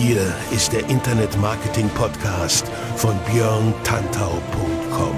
Hier ist der Internet-Marketing-Podcast von björntantau.com.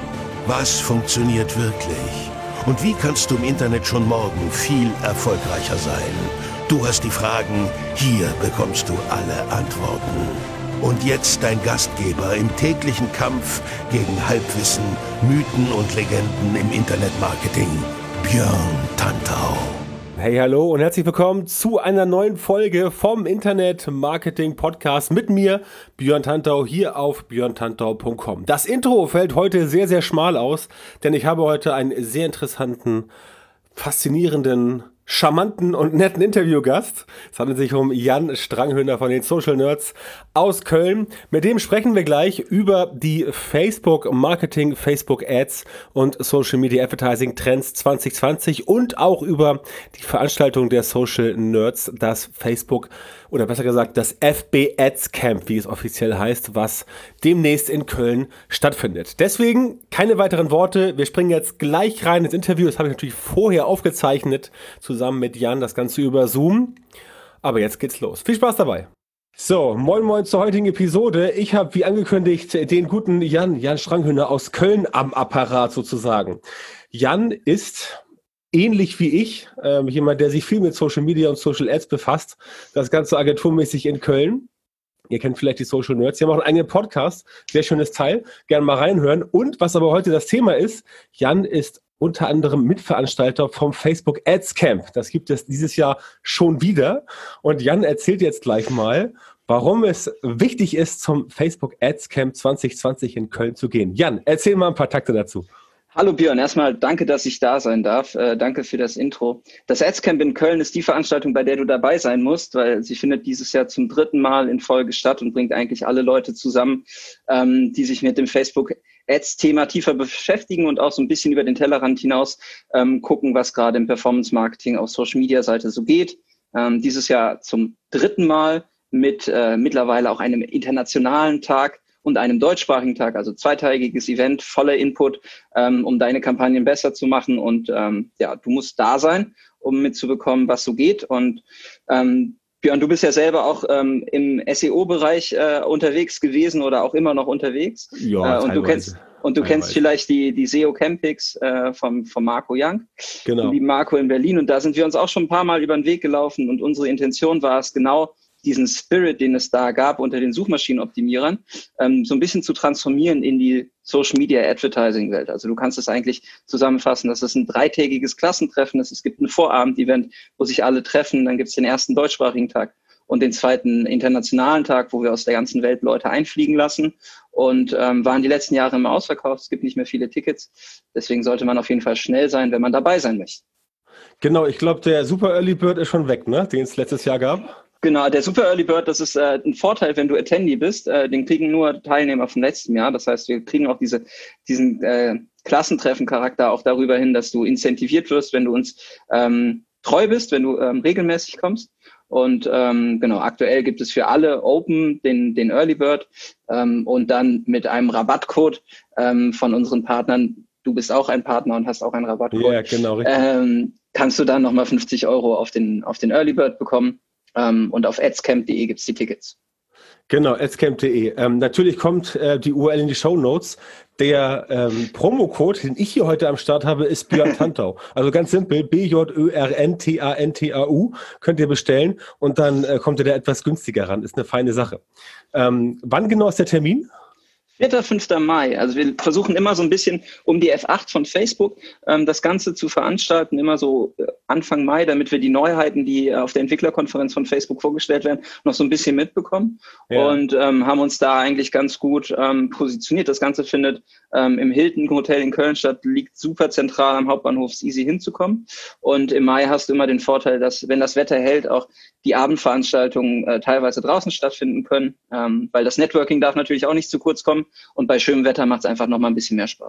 Was funktioniert wirklich? Und wie kannst du im Internet schon morgen viel erfolgreicher sein? Du hast die Fragen, hier bekommst du alle Antworten. Und jetzt dein Gastgeber im täglichen Kampf gegen Halbwissen, Mythen und Legenden im Internet-Marketing, Björn Tantau. Hey, hallo und herzlich willkommen zu einer neuen Folge vom Internet-Marketing-Podcast mit mir, Björn Tantau, hier auf björntantau.com. Das Intro fällt heute sehr, sehr schmal aus, denn ich habe heute einen sehr interessanten, faszinierenden, charmanten und netten Interviewgast. Es handelt sich um Jan Stranghöhner von den Social Nerds aus Köln. Mit dem sprechen wir gleich über die Facebook-Marketing, Facebook-Ads und Social Media Advertising Trends 2020 und auch über die Veranstaltung der Social Nerds, das Facebook oder besser gesagt das FB Ads Camp, wie es offiziell heißt, was demnächst in Köln stattfindet. Deswegen keine weiteren Worte. Wir springen jetzt gleich rein ins Interview. Das habe ich natürlich vorher aufgezeichnet, zusammen mit Jan, das Ganze über Zoom. Aber jetzt geht's los. Viel Spaß dabei. So, moin moin zur heutigen Episode. Ich habe, wie angekündigt, den guten Jan Stranghöhner aus Köln am Apparat sozusagen. Jan ist ähnlich wie ich, jemand, der sich viel mit Social Media und Social Ads befasst. Das Ganze agenturmäßig in Köln. Ihr kennt vielleicht die Social Nerds. Die haben auch einen eigenen Podcast. Sehr schönes Teil. Gerne mal reinhören. Und was aber heute das Thema ist, Jan ist unter anderem Mitveranstalter vom Facebook Ads Camp. Das gibt es dieses Jahr schon wieder. Und Jan erzählt jetzt gleich mal, warum es wichtig ist, zum Facebook Ads Camp 2020 in Köln zu gehen. Jan, erzähl mal ein paar Takte dazu. Hallo Björn, erstmal danke, dass ich da sein darf. Danke für das Intro. Das Adscamp in Köln ist die Veranstaltung, bei der du dabei sein musst, weil sie findet dieses Jahr zum 3. Mal in Folge statt und bringt eigentlich alle Leute zusammen, die sich mit dem Facebook-Ads-Thema tiefer beschäftigen und auch so ein bisschen über den Tellerrand hinaus gucken, was gerade im Performance-Marketing auf Social-Media-Seite so geht. Dieses Jahr zum 3. Mal mit mittlerweile auch einem internationalen Tag und einem deutschsprachigen Tag, also zweitägiges Event, voller Input, um deine Kampagnen besser zu machen. Und ja, du musst da sein, um mitzubekommen, was so geht. Und Björn, du bist ja selber auch im SEO-Bereich unterwegs gewesen oder auch immer noch unterwegs. Ja, und du kennst vielleicht die SEO Campings vom Marco Young, genau. Die Marco in Berlin. Und da sind wir uns auch schon ein paar Mal über den Weg gelaufen. Und unsere Intention war es genau, diesen Spirit, den es da gab unter den Suchmaschinenoptimierern, so ein bisschen zu transformieren in die Social Media Advertising Welt. Also du kannst es eigentlich zusammenfassen, das ist ein 3-tägiges Klassentreffen, es gibt ein Vorabend-Event, wo sich alle treffen, dann gibt es den ersten deutschsprachigen Tag und den zweiten internationalen Tag, wo wir aus der ganzen Welt Leute einfliegen lassen und waren die letzten Jahre immer ausverkauft, es gibt nicht mehr viele Tickets, deswegen sollte man auf jeden Fall schnell sein, wenn man dabei sein möchte. Genau, ich glaube, der Super Early Bird ist schon weg, ne? Den es letztes Jahr gab. Genau, der Super Early Bird, das ist ein Vorteil, wenn du Attendee bist. Den kriegen nur Teilnehmer vom letzten Jahr. Das heißt, wir kriegen auch diesen Klassentreffen-Charakter auch darüber hin, dass du incentiviert wirst, wenn du uns treu bist, wenn du regelmäßig kommst. Und genau, aktuell gibt es für alle Open den Early Bird und dann mit einem Rabattcode von unseren Partnern. Du bist auch ein Partner und hast auch einen Rabattcode. Ja, genau, richtig. Kannst du dann nochmal 50 € auf den Early Bird bekommen. Und auf adscamp.de gibt's die Tickets. Genau, adscamp.de. Natürlich kommt die URL in die Shownotes. Der Promocode, den ich hier heute am Start habe, ist Björn Tantau. Also ganz simpel, BJÖRNTANTAU könnt ihr bestellen und dann kommt ihr da etwas günstiger ran. Ist eine feine Sache. Wann genau ist der Termin? 4. 5. Mai. Also wir versuchen immer so ein bisschen um die F8 von Facebook das Ganze zu veranstalten, immer so Anfang Mai, damit wir die Neuheiten, die auf der Entwicklerkonferenz von Facebook vorgestellt werden, noch so ein bisschen mitbekommen. Ja. Und haben uns da eigentlich ganz gut positioniert. Das Ganze findet im Hilton Hotel in Köln statt, liegt super zentral am Hauptbahnhof, ist easy hinzukommen. Und im Mai hast du immer den Vorteil, dass, wenn das Wetter hält, auch die Abendveranstaltungen teilweise draußen stattfinden können, weil das Networking darf natürlich auch nicht zu kurz kommen und bei schönem Wetter macht es einfach noch mal ein bisschen mehr Spaß.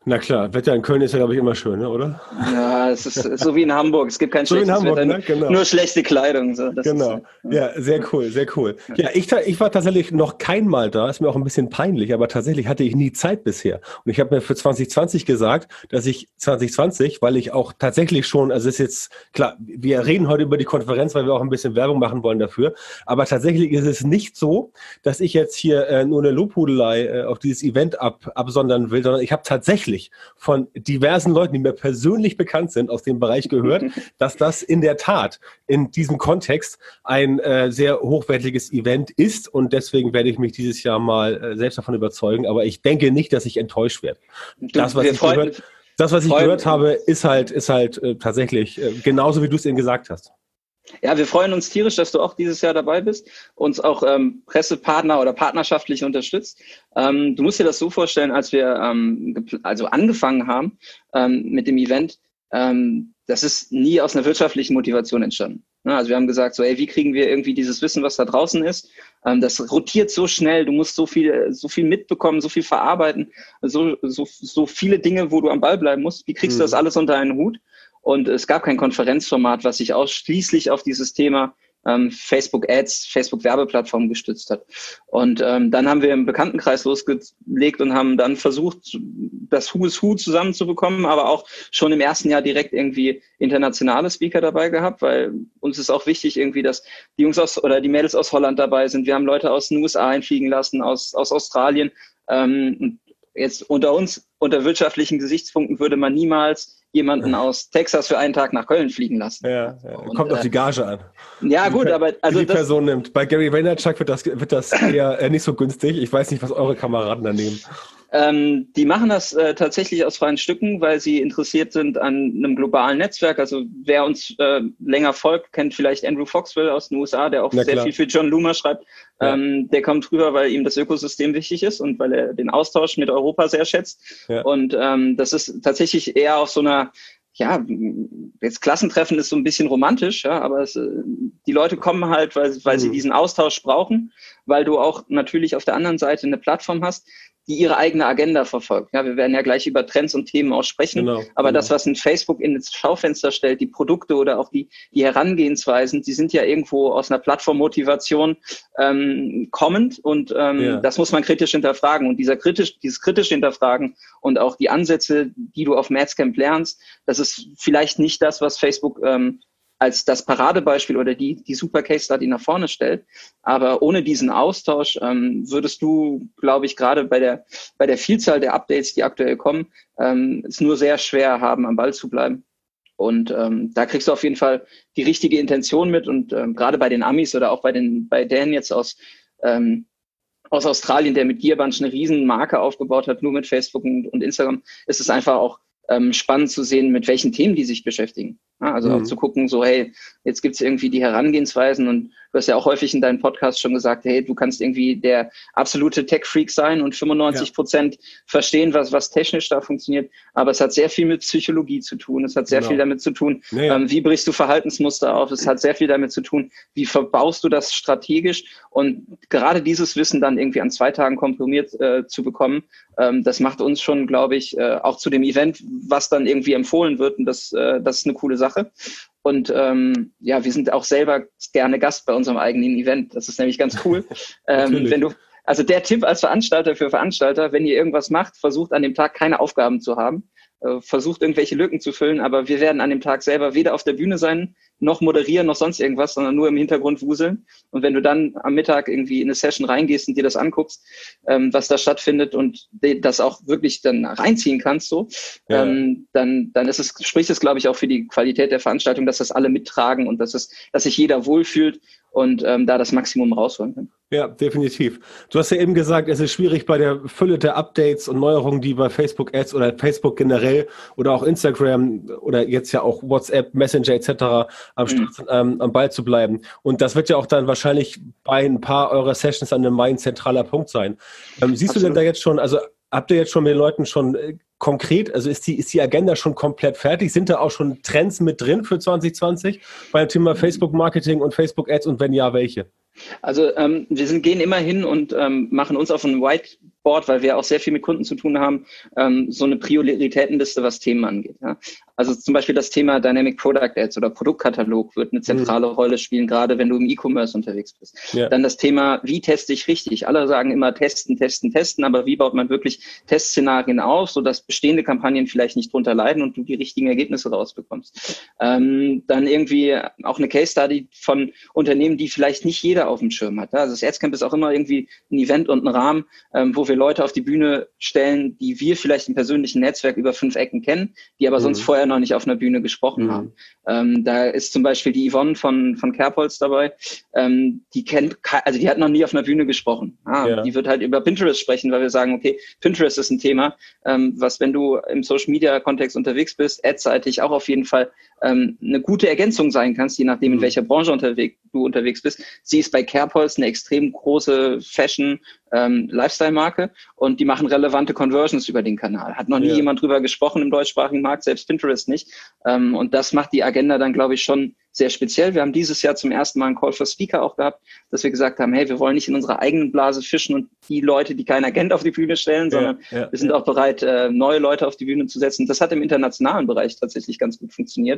Na klar, Wetter in Köln ist ja, glaube ich, immer schön, ne, oder? Ja, es ist so wie in Hamburg. Es gibt kein So in schlechtes Hamburg, Wetter, ne? Genau. nur schlechte Kleidung. So. Genau. Ja, sehr cool, sehr cool. Ja, ich war tatsächlich noch kein Mal da, ist mir auch ein bisschen peinlich, aber tatsächlich hatte ich nie Zeit bisher. Und ich habe mir für 2020 gesagt, dass ich 2020, weil ich auch tatsächlich schon, also es ist jetzt, klar, wir reden heute über die Konferenz, weil wir auch ein bisschen Werbung machen wollen dafür, aber tatsächlich ist es nicht so, dass ich jetzt hier nur eine Lobhudelei auf dieses Event absondern will, sondern ich habe tatsächlich von diversen Leuten, die mir persönlich bekannt sind, aus dem Bereich gehört, dass das in der Tat in diesem Kontext ein sehr hochwertiges Event ist und deswegen werde ich mich dieses Jahr mal selbst davon überzeugen, aber ich denke nicht, dass ich enttäuscht werde. Das, was ich gehört habe, ist halt tatsächlich genauso, wie du es eben gesagt hast. Ja, wir freuen uns tierisch, dass du auch dieses Jahr dabei bist, uns auch Pressepartner oder partnerschaftlich unterstützt. Du musst dir das so vorstellen, als wir also angefangen haben mit dem Event, das ist nie aus einer wirtschaftlichen Motivation entstanden. Also wir haben gesagt, so, ey, wie kriegen wir irgendwie dieses Wissen, was da draußen ist? Das rotiert so schnell, du musst so viel mitbekommen, so viel verarbeiten, so viele Dinge, wo du am Ball bleiben musst. Wie kriegst du das alles unter einen Hut? Und es gab kein Konferenzformat, was sich ausschließlich auf dieses Thema Facebook Ads, Facebook Werbeplattform gestützt hat. Und dann haben wir im Bekanntenkreis losgelegt und haben dann versucht, das Who is Who zusammenzubekommen, aber auch schon im ersten Jahr direkt irgendwie internationale Speaker dabei gehabt, weil uns ist auch wichtig irgendwie, dass die Jungs oder die Mädels aus Holland dabei sind. Wir haben Leute aus den USA einfliegen lassen, aus Australien. Jetzt unter wirtschaftlichen Gesichtspunkten würde man niemals jemanden aus Texas für einen Tag nach Köln fliegen lassen. Ja. Kommt auf die Gage an. Ja, gut, aber also die Person nimmt. Bei Gary Vaynerchuk wird das eher nicht so günstig. Ich weiß nicht, was eure Kameraden da nehmen. Die machen das tatsächlich aus freien Stücken, weil sie interessiert sind an einem globalen Netzwerk. Also wer uns länger folgt, kennt vielleicht Andrew Foxwell aus den USA, der auch sehr viel für John Loomer schreibt. Ja. Der kommt rüber, weil ihm das Ökosystem wichtig ist und weil er den Austausch mit Europa sehr schätzt. Ja. Und das ist tatsächlich eher auf so einer, ja, jetzt Klassentreffen ist so ein bisschen romantisch, ja, aber die Leute kommen halt, weil sie diesen Austausch brauchen, weil du auch natürlich auf der anderen Seite eine Plattform hast, die ihre eigene Agenda verfolgt. Ja, wir werden ja gleich über Trends und Themen auch sprechen, aber das, was ein Facebook in das Schaufenster stellt, die Produkte oder auch die Herangehensweisen, die sind ja irgendwo aus einer Plattformmotivation kommend und das muss man kritisch hinterfragen. Und dieses kritische Hinterfragen und auch die Ansätze, die du auf Madscamp lernst, das ist vielleicht nicht das, was Facebook als das Paradebeispiel oder die Super Case Study nach vorne stellt. Aber ohne diesen Austausch würdest du, glaube ich, gerade bei der Vielzahl der Updates, die aktuell kommen, es nur sehr schwer haben, am Ball zu bleiben. Und da kriegst du auf jeden Fall die richtige Intention mit. Und gerade bei den Amis oder auch bei Dan jetzt aus Australien, der mit Gearbunch eine riesen Marke aufgebaut hat, nur mit Facebook und Instagram, ist es einfach auch spannend zu sehen, mit welchen Themen die sich beschäftigen. Ja, also auch zu gucken, so, hey, jetzt gibt's irgendwie die Herangehensweisen und du hast ja auch häufig in deinem Podcast schon gesagt, hey, du kannst irgendwie der absolute Tech-Freak sein und 95% verstehen, was technisch da funktioniert, aber es hat sehr viel mit Psychologie zu tun, es hat sehr viel damit zu tun, wie brichst du Verhaltensmuster auf, es hat sehr viel damit zu tun, wie verbaust du das strategisch und gerade dieses Wissen dann irgendwie an 2 Tagen komprimiert zu bekommen, das macht uns schon, glaube ich, auch zu dem Event, was dann irgendwie empfohlen wird und das ist eine coole Sache. Und wir sind auch selber gerne Gast bei unserem eigenen Event. Das ist nämlich ganz cool. Also der Tipp als Veranstalter für Veranstalter, wenn ihr irgendwas macht, versucht an dem Tag keine Aufgaben zu haben. Versucht irgendwelche Lücken zu füllen, aber wir werden an dem Tag selber weder auf der Bühne sein, noch moderieren, noch sonst irgendwas, sondern nur im Hintergrund wuseln. Und wenn du dann am Mittag irgendwie in eine Session reingehst und dir das anguckst, was da stattfindet und das auch wirklich dann reinziehen kannst, dann spricht es, glaube ich, auch für die Qualität der Veranstaltung, dass das alle mittragen und dass sich jeder wohlfühlt und da das Maximum rausholen kann. Ja, definitiv. Du hast ja eben gesagt, es ist schwierig bei der Fülle der Updates und Neuerungen, die bei Facebook Ads oder Facebook generell oder auch Instagram oder jetzt ja auch WhatsApp, Messenger etc. am Ball zu bleiben. Und das wird ja auch dann wahrscheinlich bei ein paar eurer Sessions an einem Mai ein zentraler Punkt sein. Siehst du denn da jetzt schon, also habt ihr jetzt schon mit den Leuten schon konkret, also ist die Agenda schon komplett fertig? Sind da auch schon Trends mit drin für 2020 beim Thema Facebook Marketing und Facebook Ads und wenn ja, welche? Also wir gehen immer hin und machen uns auf ein Whiteboard, weil wir auch sehr viel mit Kunden zu tun haben, so eine Prioritätenliste, was Themen angeht. Ja? Also zum Beispiel das Thema Dynamic Product Ads oder Produktkatalog wird eine zentrale Rolle spielen, gerade wenn du im E-Commerce unterwegs bist. Ja. Dann das Thema, wie teste ich richtig? Alle sagen immer testen, aber wie baut man wirklich Testszenarien auf, sodass bestehende Kampagnen vielleicht nicht drunter leiden und du die richtigen Ergebnisse rausbekommst. Dann irgendwie auch eine Case Study von Unternehmen, die vielleicht nicht jeder auf dem Schirm hat. Also das Adscamp ist auch immer irgendwie ein Event und ein Rahmen, wo wir Leute auf die Bühne stellen, die wir vielleicht im persönlichen Netzwerk über 5 Ecken kennen, die aber sonst vorher noch nicht auf einer Bühne gesprochen haben. Da ist zum Beispiel die Yvonne von Carepols dabei, die hat noch nie auf einer Bühne gesprochen. Die wird halt über Pinterest sprechen, weil wir sagen, okay, Pinterest ist ein Thema, was, wenn du im Social-Media-Kontext unterwegs bist, adseitig auch auf jeden Fall eine gute Ergänzung sein kannst, je nachdem, in welcher Branche du unterwegs bist. Sie ist bei Carepols eine extrem große Fashion- Lifestyle-Marke und die machen relevante Conversions über den Kanal. Hat noch nie jemand drüber gesprochen im deutschsprachigen Markt, selbst Pinterest nicht. Und das macht die Agenda dann, glaube ich, schon sehr speziell. Wir haben dieses Jahr zum ersten Mal einen Call for Speaker auch gehabt, dass wir gesagt haben, hey, wir wollen nicht in unserer eigenen Blase fischen und die Leute, die keiner kennt, auf die Bühne stellen, sondern wir sind auch bereit, neue Leute auf die Bühne zu setzen. Das hat im internationalen Bereich tatsächlich ganz gut funktioniert.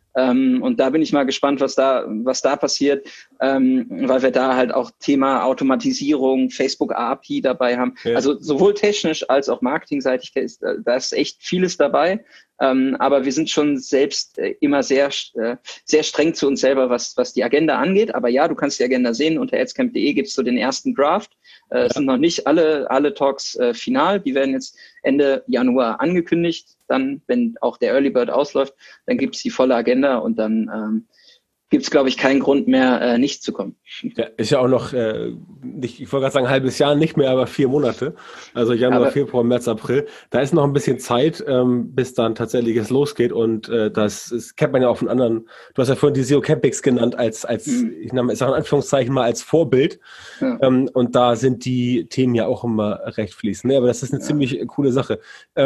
Und da bin ich mal gespannt, was da passiert, weil wir da halt auch Thema Automatisierung, Facebook API dabei haben. Also sowohl technisch als auch marketingseitig, da ist echt vieles dabei. Aber wir sind schon selbst immer sehr streng zu uns selber, was die Agenda angeht. Aber ja, du kannst die Agenda sehen. Unter adscamp.de gibt es so den ersten Draft. Es sind noch nicht alle Talks final. Die werden jetzt Ende Januar angekündigt. Dann, wenn auch der Early Bird ausläuft, dann gibt es die volle Agenda und dann gibt es, glaube ich, keinen Grund mehr, nicht zu kommen. Ja, ist ja auch noch, ich wollte gerade sagen, ein halbes Jahr, nicht mehr, aber 4 Monate. Also Januar, Februar, März, April. Da ist noch ein bisschen Zeit, bis dann tatsächlich es losgeht. Und das kennt man ja auch von anderen. Du hast ja vorhin die SEO Campings genannt, ich sage in Anführungszeichen mal als Vorbild. Ja. Und da sind die Themen ja auch immer recht fließend. Nee, aber das ist eine ziemlich coole Sache.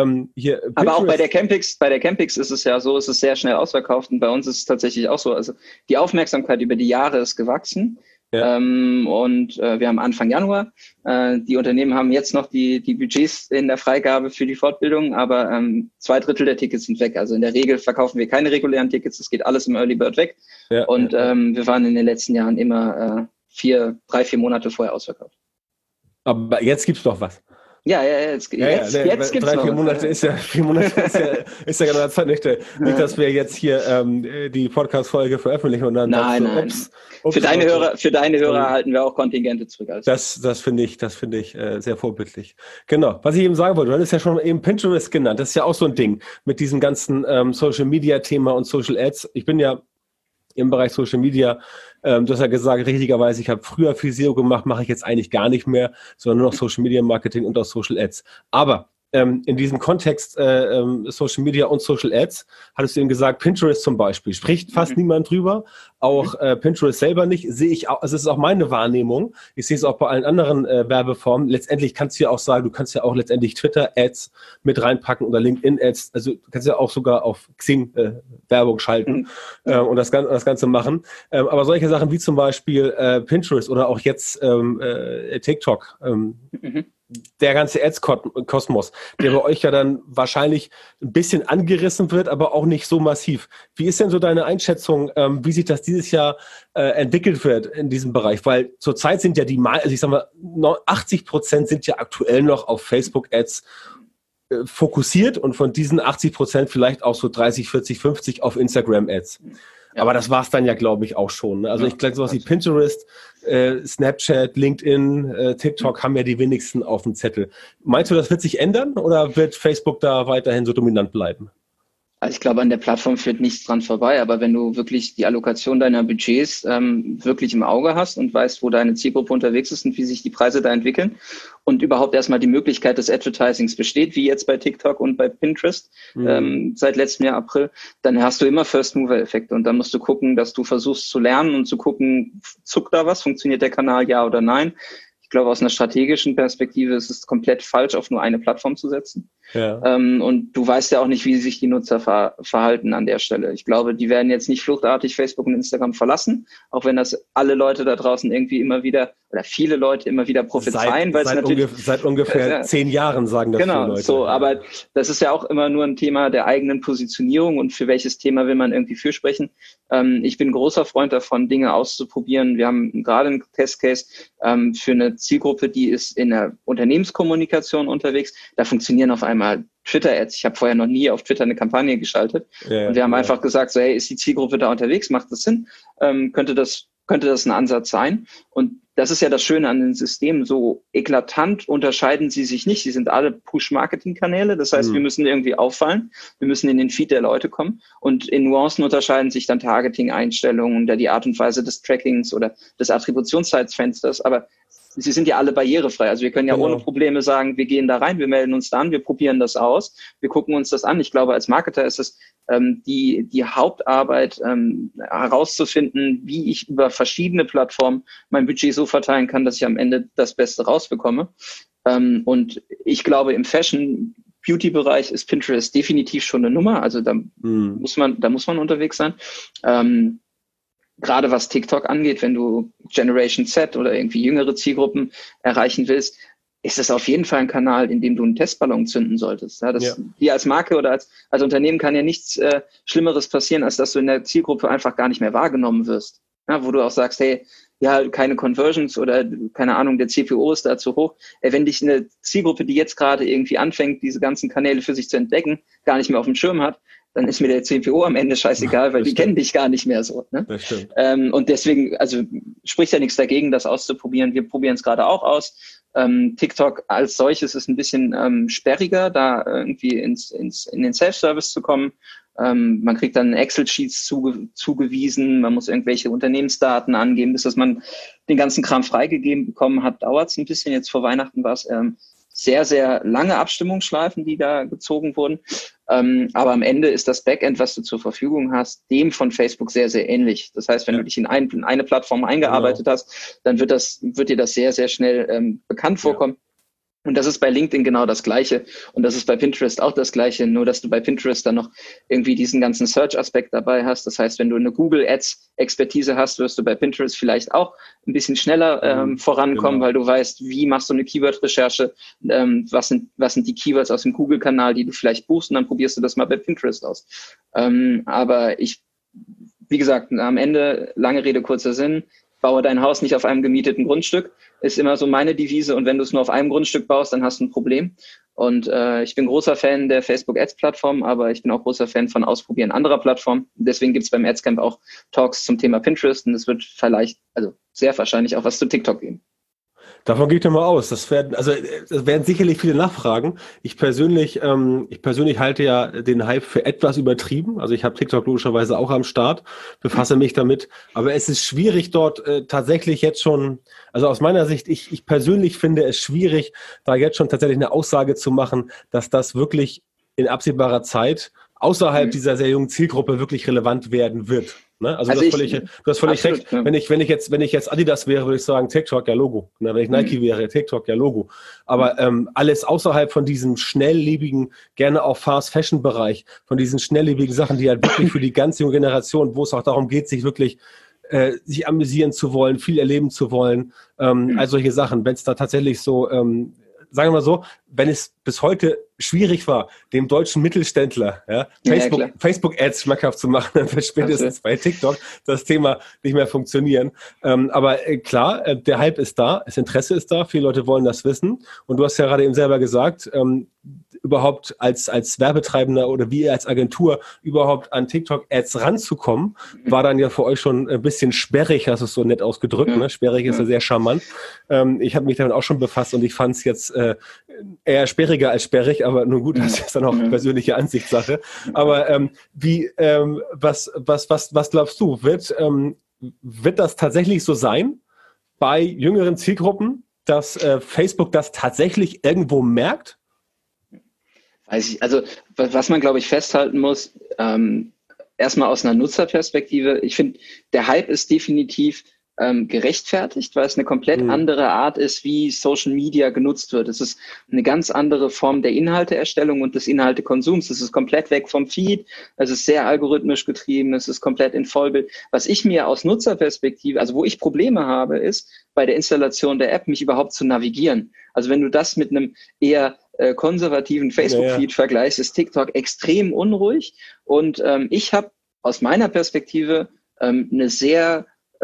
Aber auch bei der Campings ist es ja so, es ist sehr schnell ausverkauft. Und bei uns ist es tatsächlich auch so. Also die Aufmerksamkeit über die Jahre ist gewachsen. Ja. Und wir haben Anfang Januar. Die Unternehmen haben jetzt noch die Budgets in der Freigabe für die Fortbildung, aber 2/3 der Tickets sind weg. Also in der Regel verkaufen wir keine regulären Tickets, das geht alles im Early Bird weg. Ja, und wir waren in den letzten Jahren immer 3-4 Monate vorher ausverkauft. Aber jetzt gibt's doch was. Jetzt gibt's 3-4 Monate ist ja 4 Monate ist ja genau das Zeit nicht, dass wir jetzt hier die Podcast-Folge veröffentlichen und dann nein. Für deine Hörer halten wir auch Kontingente zurück. Das finde ich sehr vorbildlich. Genau. Was ich eben sagen wollte, du hattest ja schon eben Pinterest genannt. Das ist ja auch so ein Ding mit diesem ganzen Social-Media-Thema und Social Ads. Ich bin ja im Bereich Social Media, du hast ja gesagt, richtigerweise, ich habe früher viel SEO gemacht, mache ich jetzt eigentlich gar nicht mehr, sondern nur noch Social Media Marketing und auch Social Ads. Aber in diesem Kontext Social Media und Social Ads, hattest du eben gesagt, Pinterest zum Beispiel, spricht fast niemand drüber, auch Pinterest selber nicht, sehe ich auch, also es ist auch meine Wahrnehmung, ich sehe es auch bei allen anderen Werbeformen, letztendlich kannst du ja auch sagen, du kannst ja auch letztendlich Twitter-Ads mit reinpacken oder LinkedIn-Ads, also du kannst ja auch sogar auf Xing Werbung schalten und das Ganze machen, aber solche Sachen wie zum Beispiel Pinterest oder auch jetzt TikTok, der ganze Ads-Kosmos, der bei euch ja dann wahrscheinlich ein bisschen angerissen wird, aber auch nicht so massiv. Wie ist denn so deine Einschätzung, wie sich das dieses Jahr entwickelt wird in diesem Bereich? Weil zurzeit sind ja also ich sag mal, 80% sind ja aktuell noch auf Facebook-Ads fokussiert und von diesen 80% vielleicht auch so 30, 40, 50 auf Instagram-Ads. Ja. Aber das war's dann ja, glaube ich, auch schon. Also ich glaube, sowas wie Pinterest, Snapchat, LinkedIn, TikTok haben ja die wenigsten auf dem Zettel. Meinst du, das wird sich ändern oder wird Facebook da weiterhin so dominant bleiben? Also ich glaube, an der Plattform führt nichts dran vorbei, aber wenn du wirklich die Allokation deiner Budgets wirklich im Auge hast und weißt, wo deine Zielgruppe unterwegs ist und wie sich die Preise da entwickeln und überhaupt erstmal die Möglichkeit des Advertisings besteht, wie jetzt bei TikTok und bei Pinterest seit letztem Jahr April, dann hast du immer First-Mover-Effekte und dann musst du gucken, dass du versuchst zu lernen und zu gucken, zuckt da was, funktioniert der Kanal, ja oder nein. Ich glaube, aus einer strategischen Perspektive ist es komplett falsch, auf nur eine Plattform zu setzen. Ja. Und du weißt ja auch nicht, wie sich die Nutzer verhalten an der Stelle. Ich glaube, die werden jetzt nicht fluchtartig Facebook und Instagram verlassen, auch wenn das alle Leute da draußen irgendwie immer wieder oder viele Leute immer wieder prophezeien, weil es natürlich seit ungefähr 10 Jahren sagen das genau, viele Leute. so, aber das ist ja auch immer nur ein Thema der eigenen Positionierung und für welches Thema will man irgendwie fürsprechen. Ich bin großer Freund davon, Dinge auszuprobieren. Wir haben gerade einen Testcase für eine Zielgruppe, die ist in der Unternehmenskommunikation unterwegs. Da funktionieren auf einmal Twitter-Ads. Ich habe vorher noch nie auf Twitter eine Kampagne geschaltet. Und wir haben einfach gesagt, so, hey, ist die Zielgruppe da unterwegs? Macht das Sinn? Könnte das ein Ansatz sein? Und das ist ja das Schöne an den Systemen. So eklatant unterscheiden sie sich nicht. Sie sind alle Push-Marketing-Kanäle. Das heißt, wir müssen irgendwie auffallen. Wir müssen in den Feed der Leute kommen. Und in Nuancen unterscheiden sich dann Targeting-Einstellungen oder die Art und Weise des Trackings oder des Attributionszeitfensters. Aber sie sind ja alle barrierefrei. Also wir können ja ohne Probleme sagen, wir gehen da rein, wir melden uns da an, wir probieren das aus, wir gucken uns das an. Ich glaube, als Marketer ist es die Hauptarbeit, herauszufinden, wie ich über verschiedene Plattformen mein Budget so verteilen kann, dass ich am Ende das Beste rausbekomme. Und ich glaube, im Fashion-Beauty-Bereich ist Pinterest definitiv schon eine Nummer. Also da muss man unterwegs sein. Gerade was TikTok angeht, wenn du Generation Z oder irgendwie jüngere Zielgruppen erreichen willst, ist das auf jeden Fall ein Kanal, in dem du einen Testballon zünden solltest. Ja, dir als Marke oder als Unternehmen kann ja nichts Schlimmeres passieren, als dass du in der Zielgruppe einfach gar nicht mehr wahrgenommen wirst. Ja, wo du auch sagst, hey, ja, keine Conversions oder keine Ahnung, der CPO ist da zu hoch. Wenn dich eine Zielgruppe, die jetzt gerade irgendwie anfängt, diese ganzen Kanäle für sich zu entdecken, gar nicht mehr auf dem Schirm hat, dann ist mir der CPO am Ende scheißegal, weil die kennen dich gar nicht mehr so. Ne? Das stimmt. Und deswegen, also spricht ja nichts dagegen, das auszuprobieren. Wir probieren es gerade auch aus. TikTok als solches ist ein bisschen sperriger, da irgendwie in den Self-Service zu kommen. Man kriegt dann Excel-Sheets zugewiesen, man muss irgendwelche Unternehmensdaten angeben, bis dass man den ganzen Kram freigegeben bekommen hat, dauert es ein bisschen. Jetzt vor Weihnachten war es sehr, sehr lange Abstimmungsschleifen, die da gezogen wurden. Aber am Ende ist das Backend, was du zur Verfügung hast, dem von Facebook sehr, sehr ähnlich. Das heißt, wenn du dich in eine Plattform eingearbeitet hast, dann wird dir das sehr, sehr schnell bekannt vorkommen. Und das ist bei LinkedIn genau das Gleiche. Und das ist bei Pinterest auch das Gleiche, nur dass du bei Pinterest dann noch irgendwie diesen ganzen Search-Aspekt dabei hast. Das heißt, wenn du eine Google-Ads-Expertise hast, wirst du bei Pinterest vielleicht auch ein bisschen schneller vorankommen, weil du weißt, wie machst du eine Keyword-Recherche, was sind die Keywords aus dem Google-Kanal, die du vielleicht buchst, und dann probierst du das mal bei Pinterest aus. Aber wie gesagt, am Ende, lange Rede, kurzer Sinn, baue dein Haus nicht auf einem gemieteten Grundstück, ist immer so meine Devise. Und wenn du es nur auf einem Grundstück baust, dann hast du ein Problem. Und ich bin großer Fan der Facebook-Ads-Plattform, aber ich bin auch großer Fan von Ausprobieren anderer Plattformen. Deswegen gibt es beim Adscamp auch Talks zum Thema Pinterest, und es wird sehr wahrscheinlich auch was zu TikTok geben. Davon geht ja mal aus. Das werden sicherlich viele nachfragen. Ich persönlich halte ja den Hype für etwas übertrieben. Also ich habe TikTok logischerweise auch am Start, befasse mich damit. Aber es ist schwierig dort tatsächlich jetzt schon, also aus meiner Sicht, ich persönlich finde es schwierig, da jetzt schon tatsächlich eine Aussage zu machen, dass das wirklich in absehbarer Zeit außerhalb dieser sehr jungen Zielgruppe wirklich relevant werden wird. Ne? Also du hast völlig recht. Ja. Wenn ich jetzt Adidas wäre, würde ich sagen, TikTok, ja Logo. Wenn ich Nike wäre, TikTok, ja Logo. Aber alles außerhalb von diesem schnelllebigen, gerne auch Fast-Fashion-Bereich, von diesen schnelllebigen Sachen, die halt wirklich für die ganze junge Generation, wo es auch darum geht, sich wirklich sich amüsieren zu wollen, viel erleben zu wollen, all solche Sachen. Wenn es da tatsächlich so sagen wir mal so, wenn es bis heute schwierig war, dem deutschen Mittelständler Facebook-Ads schmackhaft zu machen, dann wird spätestens bei TikTok das Thema nicht mehr funktionieren. Aber klar, der Hype ist da, das Interesse ist da, viele Leute wollen das wissen. Und du hast ja gerade eben selber gesagt, überhaupt als Werbetreibender oder wie als Agentur überhaupt an TikTok-Ads ranzukommen, war dann ja für euch schon ein bisschen sperrig, hast du es so nett ausgedrückt. Ne? Sperrig ist ja sehr charmant. Ich habe mich damit auch schon befasst und ich fand es jetzt eher sperriger als sperrig, aber nun gut, das ist dann auch persönliche Ansichtssache. Aber was glaubst du, wird das tatsächlich so sein bei jüngeren Zielgruppen, dass Facebook das tatsächlich irgendwo merkt? Weiß ich, also was man, glaube ich, festhalten muss, erstmal aus einer Nutzerperspektive, ich finde, der Hype ist definitiv gerechtfertigt, weil es eine komplett andere Art ist, wie Social Media genutzt wird. Es ist eine ganz andere Form der Inhalteerstellung und des Inhaltekonsums. Es ist komplett weg vom Feed, es ist sehr algorithmisch getrieben, es ist komplett in Vollbild. Was ich mir aus Nutzerperspektive, also wo ich Probleme habe, ist bei der Installation der App, mich überhaupt zu navigieren. Also wenn du das mit einem eher konservativen Facebook-Feed vergleichst, ist TikTok extrem unruhig. Und ich habe aus meiner Perspektive eine sehr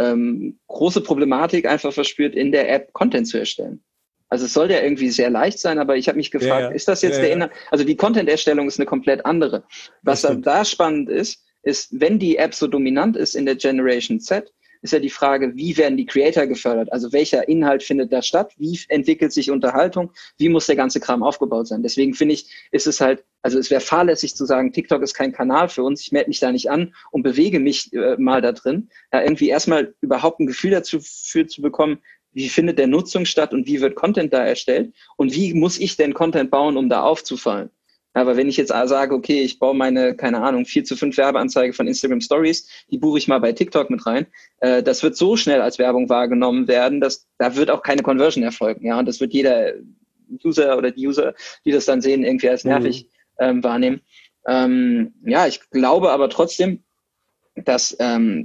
große Problematik einfach verspürt, in der App Content zu erstellen. Also es soll ja irgendwie sehr leicht sein, aber ich habe mich gefragt, ist das jetzt der Inhalt? Also die Content-Erstellung ist eine komplett andere. Was da spannend ist, wenn die App so dominant ist in der Generation Z, ist ja die Frage, wie werden die Creator gefördert? Also welcher Inhalt findet da statt? Wie entwickelt sich Unterhaltung? Wie muss der ganze Kram aufgebaut sein? Deswegen finde ich, ist es halt, also es wäre fahrlässig zu sagen, TikTok ist kein Kanal für uns. Ich melde mich da nicht an und bewege mich mal da drin. Ja, irgendwie erstmal überhaupt ein Gefühl dafür zu bekommen, wie findet der Nutzung statt und wie wird Content da erstellt? Und wie muss ich denn Content bauen, um da aufzufallen? Aber wenn ich jetzt sage, okay, ich baue meine, keine Ahnung, 4:5 Werbeanzeige von Instagram Stories, die buche ich mal bei TikTok mit rein, das wird so schnell als Werbung wahrgenommen werden, dass da wird auch keine Conversion erfolgen. Ja, und das wird jeder User oder die User, die das dann sehen, irgendwie als nervig wahrnehmen. Ja, ich glaube aber trotzdem, dass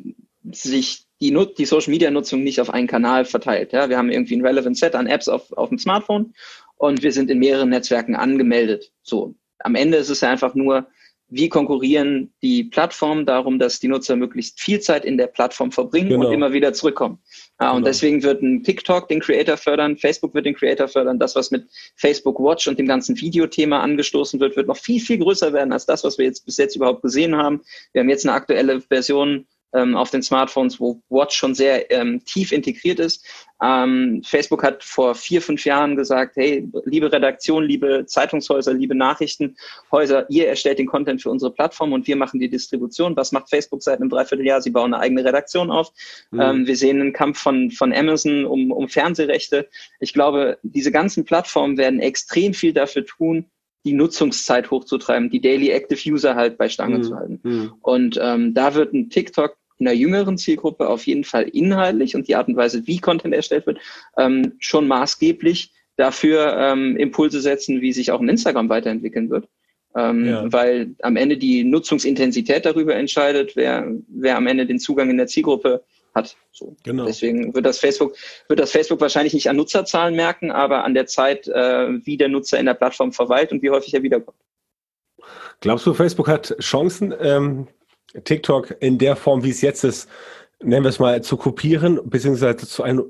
sich die Social-Media-Nutzung nicht auf einen Kanal verteilt. Ja, wir haben irgendwie ein Relevant Set an Apps auf dem Smartphone und wir sind in mehreren Netzwerken angemeldet. So. Am Ende ist es ja einfach nur, wie konkurrieren die Plattformen darum, dass die Nutzer möglichst viel Zeit in der Plattform verbringen und immer wieder zurückkommen. Ja, und deswegen wird ein TikTok den Creator fördern, Facebook wird den Creator fördern. Das, was mit Facebook Watch und dem ganzen Videothema angestoßen wird, wird noch viel, viel größer werden als das, was wir jetzt bis jetzt überhaupt gesehen haben. Wir haben jetzt eine aktuelle Version auf den Smartphones, wo Watch schon sehr tief integriert ist. Facebook hat vor 4-5 Jahren gesagt, hey, liebe Redaktion, liebe Zeitungshäuser, liebe Nachrichtenhäuser, ihr erstellt den Content für unsere Plattform und wir machen die Distribution. Was macht Facebook seit einem Dreivierteljahr? Sie bauen eine eigene Redaktion auf. Wir sehen einen Kampf von Amazon um Fernsehrechte. Ich glaube, diese ganzen Plattformen werden extrem viel dafür tun, die Nutzungszeit hochzutreiben, die Daily Active User halt bei Stange zu halten. Und da wird ein TikTok in der jüngeren Zielgruppe auf jeden Fall inhaltlich und die Art und Weise, wie Content erstellt wird, schon maßgeblich dafür Impulse setzen, wie sich auch ein Instagram weiterentwickeln wird. Weil am Ende die Nutzungsintensität darüber entscheidet, wer am Ende den Zugang in der Zielgruppe hat. So. Genau. Deswegen wird das Facebook wahrscheinlich nicht an Nutzerzahlen merken, aber an der Zeit, wie der Nutzer in der Plattform verweilt und wie häufig er wiederkommt. Glaubst du, Facebook hat Chancen, TikTok in der Form, wie es jetzt ist, nennen wir es mal, zu kopieren, beziehungsweise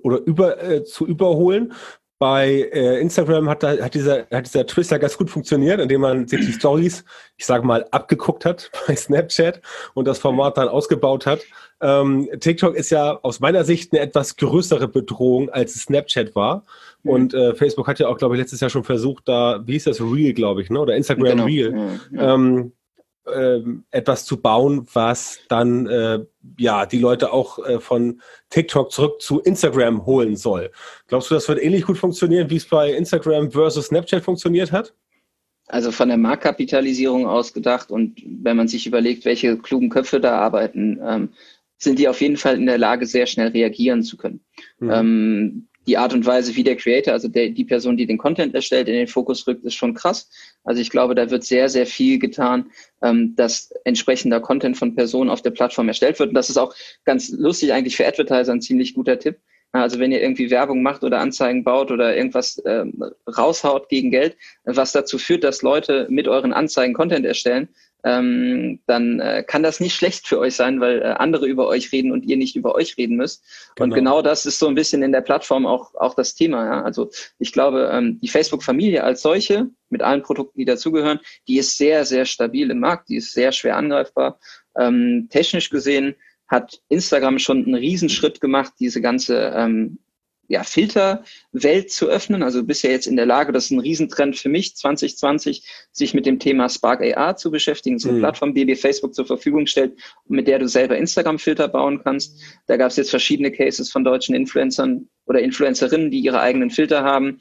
zu überholen? Bei Instagram hat dieser Twist ja ganz gut funktioniert, indem man sich die Stories, ich sage mal, abgeguckt hat bei Snapchat und das Format dann ausgebaut hat. TikTok ist ja aus meiner Sicht eine etwas größere Bedrohung, als Snapchat war. Und Facebook hat ja auch, glaube ich, letztes Jahr schon versucht, da, wie hieß das, Reel, glaube ich, ne? Oder Instagram Reel. Etwas zu bauen, was dann die Leute auch von TikTok zurück zu Instagram holen soll. Glaubst du, das wird ähnlich gut funktionieren, wie es bei Instagram versus Snapchat funktioniert hat? Also von der Marktkapitalisierung ausgedacht und wenn man sich überlegt, welche klugen Köpfe da arbeiten, sind die auf jeden Fall in der Lage, sehr schnell reagieren zu können. Die Art und Weise, wie der Creator, also die Person, die den Content erstellt, in den Fokus rückt, ist schon krass. Also ich glaube, da wird sehr, sehr viel getan, dass entsprechender Content von Personen auf der Plattform erstellt wird. Und das ist auch ganz lustig eigentlich für Advertiser ein ziemlich guter Tipp. Also wenn ihr irgendwie Werbung macht oder Anzeigen baut oder irgendwas raushaut gegen Geld, was dazu führt, dass Leute mit euren Anzeigen Content erstellen, dann kann das nicht schlecht für euch sein, weil andere über euch reden und ihr nicht über euch reden müsst. Genau. Und genau das ist so ein bisschen in der Plattform auch das Thema. Ja? Also ich glaube, die Facebook-Familie als solche, mit allen Produkten, die dazugehören, die ist sehr, sehr stabil im Markt, die ist sehr schwer angreifbar. Technisch gesehen hat Instagram schon einen Riesenschritt gemacht, diese ganze Filterwelt zu öffnen. Also du bist ja jetzt in der Lage, das ist ein Riesentrend für mich, 2020, sich mit dem Thema Spark AR zu beschäftigen. So eine Plattform, die dir Facebook zur Verfügung stellt, mit der du selber Instagram-Filter bauen kannst. Da gab es jetzt verschiedene Cases von deutschen Influencern oder Influencerinnen, die ihre eigenen Filter haben.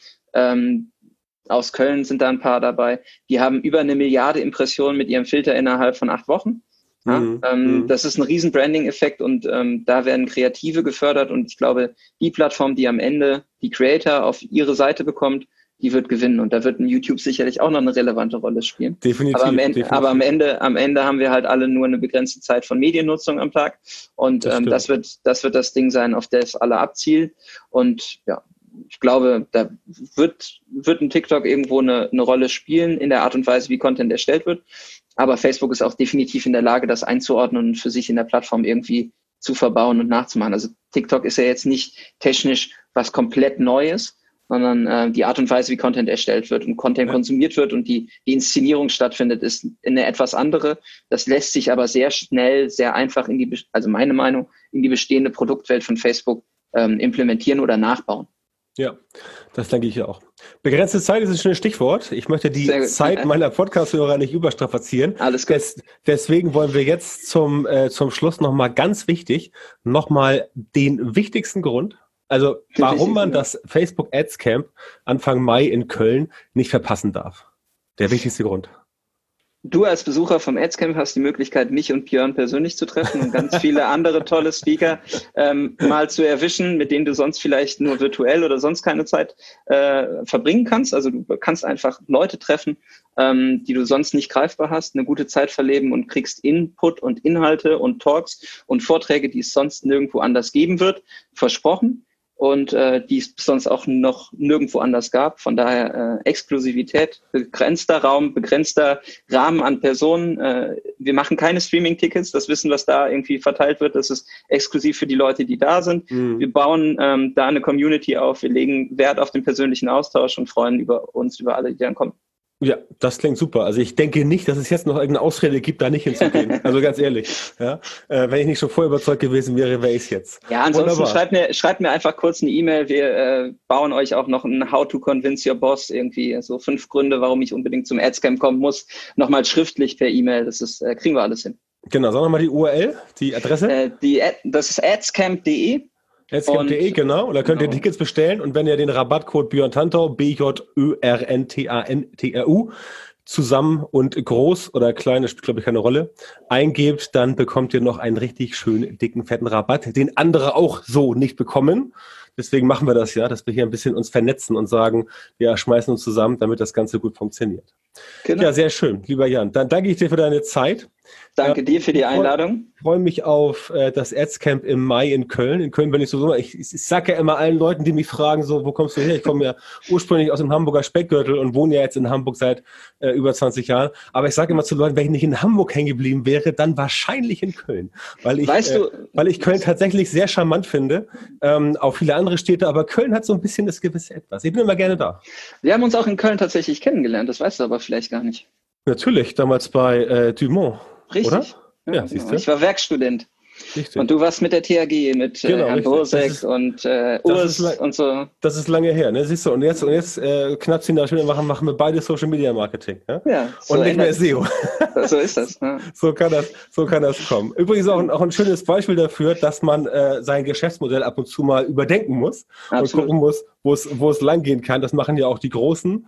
Aus Köln sind da ein paar dabei. Die haben über 1 Milliarde Impressionen mit ihrem Filter innerhalb von 8 Wochen. Das ist ein riesen Branding-Effekt und da werden Kreative gefördert und ich glaube, die Plattform, die am Ende die Creator auf ihre Seite bekommt, die wird gewinnen und da wird ein YouTube sicherlich auch noch eine relevante Rolle spielen. Definitiv. Aber am Ende haben wir halt alle nur eine begrenzte Zeit von Mediennutzung am Tag und das wird das Ding sein, auf das alle abzielen und ja, ich glaube, da wird ein TikTok irgendwo eine Rolle spielen in der Art und Weise, wie Content erstellt wird. Aber Facebook ist auch definitiv in der Lage, das einzuordnen und für sich in der Plattform irgendwie zu verbauen und nachzumachen. Also TikTok ist ja jetzt nicht technisch was komplett Neues, sondern die Art und Weise, wie Content erstellt wird und Content konsumiert wird und die Inszenierung stattfindet, ist eine etwas andere. Das lässt sich aber sehr schnell, sehr einfach also meine Meinung, in die bestehende Produktwelt von Facebook implementieren oder nachbauen. Ja, das denke ich auch. Begrenzte Zeit ist ein schönes Stichwort. Ich möchte die Zeit meiner Podcast-Hörer nicht überstrapazieren. Alles gut. Deswegen wollen wir jetzt zum Schluss nochmal ganz wichtig, nochmal den wichtigsten Grund, also warum man das Facebook Ads Camp Anfang Mai in Köln nicht verpassen darf. Der wichtigste Grund. Du als Besucher vom Adscamp hast die Möglichkeit, mich und Björn persönlich zu treffen und ganz viele andere tolle Speaker mal zu erwischen, mit denen du sonst vielleicht nur virtuell oder sonst keine Zeit verbringen kannst. Also du kannst einfach Leute treffen, die du sonst nicht greifbar hast, eine gute Zeit verleben und kriegst Input und Inhalte und Talks und Vorträge, die es sonst nirgendwo anders geben wird, versprochen. Und die es sonst auch noch nirgendwo anders gab. Von daher Exklusivität, begrenzter Raum, begrenzter Rahmen an Personen. Wir machen keine Streaming-Tickets. Das Wissen, was da irgendwie verteilt wird, das ist exklusiv für die Leute, die da sind. Wir bauen da eine Community auf. Wir legen Wert auf den persönlichen Austausch und freuen uns über alle, die dann kommen. Ja, das klingt super. Also ich denke nicht, dass es jetzt noch irgendeine Ausrede gibt, da nicht hinzugehen. Also ganz ehrlich. Ja? Wenn ich nicht schon vorher überzeugt gewesen wäre, wäre ich es jetzt. Ja, ansonsten schreibt mir einfach kurz eine E-Mail. Wir bauen euch auch noch ein How to Convince Your Boss irgendwie. So 5 Gründe, warum ich unbedingt zum Adscamp kommen muss. Nochmal schriftlich per E-Mail. Das ist kriegen wir alles hin. Genau, sag nochmal die URL, die Adresse. Das ist adscamp.de. Adscamp.de, genau. Und da könnt ihr Tickets bestellen. Und wenn ihr den Rabattcode Björn Tantau, BJÖRNTANTRU, zusammen und groß oder klein, das spielt, glaube ich, keine Rolle, eingebt, dann bekommt ihr noch einen richtig schönen, dicken, fetten Rabatt, den andere auch so nicht bekommen. Deswegen machen wir das ja, dass wir hier ein bisschen uns vernetzen und sagen, wir schmeißen uns zusammen, damit das Ganze gut funktioniert. Genau. Ja, sehr schön, lieber Jan. Dann danke ich dir für deine Zeit. Danke dir für die Einladung. Ich freue mich auf das Adscamp im Mai in Köln. In Köln bin ich sowieso, ich sage ja immer allen Leuten, die mich fragen, so, wo kommst du her? Ich komme ja ursprünglich aus dem Hamburger Speckgürtel und wohne ja jetzt in Hamburg seit über 20 Jahren. Aber ich sage immer zu Leuten, wenn ich nicht in Hamburg hängen geblieben wäre, dann wahrscheinlich in Köln. Weil ich Köln tatsächlich sehr charmant finde. Auch viele andere Städte, aber Köln hat so ein bisschen das gewisse Etwas. Ich bin immer gerne da. Wir haben uns auch in Köln tatsächlich kennengelernt, das weißt du aber vielleicht gar nicht. Natürlich, damals bei Dumont. Richtig. Oder? Ja, siehst du. Ich war Werkstudent. Richtig. Und du warst mit der THG, mit Herrn Bosek und Urs und so. Das ist lange her, ne? Siehst du, und jetzt knapp 10 Jahre später machen wir beide Social Media Marketing. Ja, so und nicht mehr SEO. So ist das. Ja. So kann das kommen. Übrigens auch ein schönes Beispiel dafür, dass man sein Geschäftsmodell ab und zu mal überdenken muss. Absolut. Und gucken muss, wo es lang gehen kann. Das machen ja auch die Großen.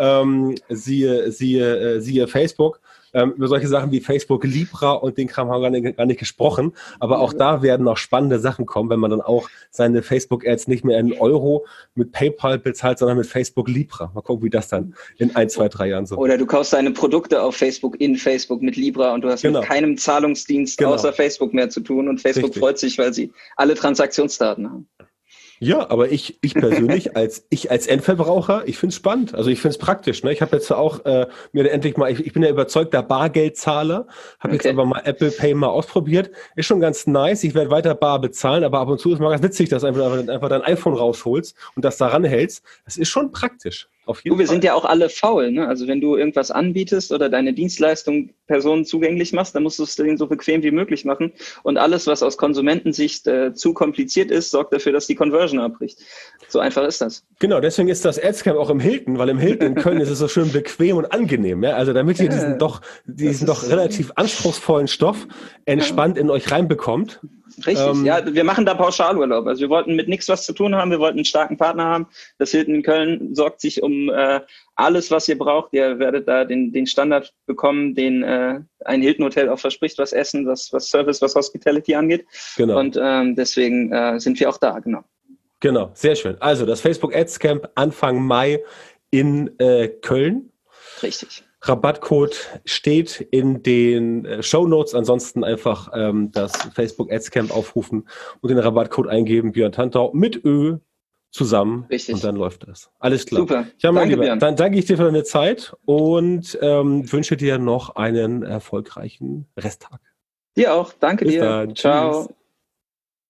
Siehe Facebook. Über solche Sachen wie Facebook Libra und den Kram haben wir gar nicht gesprochen. Aber auch da werden noch spannende Sachen kommen, wenn man dann auch seine Facebook-Ads nicht mehr in Euro mit PayPal bezahlt, sondern mit Facebook Libra. Mal gucken, wie das dann in 1, 2, 3 Jahren so. Oder du kaufst deine Produkte auf Facebook in Facebook mit Libra und du hast mit keinem Zahlungsdienst außer Facebook mehr zu tun und Facebook freut sich, weil sie alle Transaktionsdaten haben. Ja, aber ich persönlich als Endverbraucher, ich finde es spannend. Also ich finde es praktisch. Ne? Ich habe jetzt auch mir endlich mal, ich bin ja überzeugter Bargeldzahler, habe jetzt aber mal Apple Pay mal ausprobiert. Ist schon ganz nice. Ich werde weiter bar bezahlen, aber ab und zu ist mal ganz witzig, dass du einfach dein iPhone rausholst und das daran hältst. Das ist schon praktisch. Wir sind ja auch alle faul, ne? Also wenn du irgendwas anbietest oder deine Dienstleistung Personen zugänglich machst, dann musst du es denen so bequem wie möglich machen. Und alles, was aus Konsumentensicht zu kompliziert ist, sorgt dafür, dass die Conversion abbricht. So einfach ist das. Genau, deswegen ist das Adscamp auch im Hilton, weil im Hilton in Köln ist es so schön bequem und angenehm. Ja? Also damit ihr diesen doch relativ anspruchsvollen Stoff entspannt in euch reinbekommt. Richtig, wir machen da Pauschalurlaub. Also wir wollten mit nichts was zu tun haben, wir wollten einen starken Partner haben. Das Hilton in Köln sorgt sich um um alles, was ihr braucht. Ihr werdet da den Standard bekommen, den ein Hilton-Hotel auch verspricht, was Essen, was Service, was Hospitality angeht. Genau. Und deswegen sind wir auch da, genau. Genau, sehr schön. Also das Facebook Ads Camp Anfang Mai in Köln. Richtig. Rabattcode steht in den Shownotes. Ansonsten einfach das Facebook Ads Camp aufrufen und den Rabattcode eingeben, Björn Tantau mit Ö zusammen. Richtig. Und dann läuft das. Alles klar. Super. Ja, mein Danke, Lieber, Björn. dann danke ich dir für deine Zeit und wünsche dir noch einen erfolgreichen Resttag. Dir auch. Danke Bis dir. dann. Ciao. Tschüss.